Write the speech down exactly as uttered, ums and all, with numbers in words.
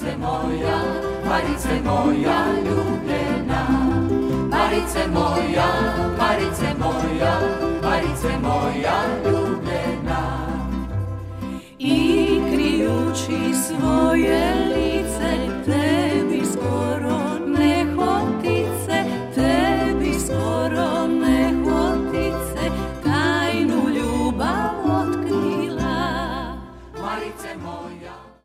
Marice moja, Marice moja ljubljena, Marice moja, Marice moja, Marice moja ljubljena. I krijući svoje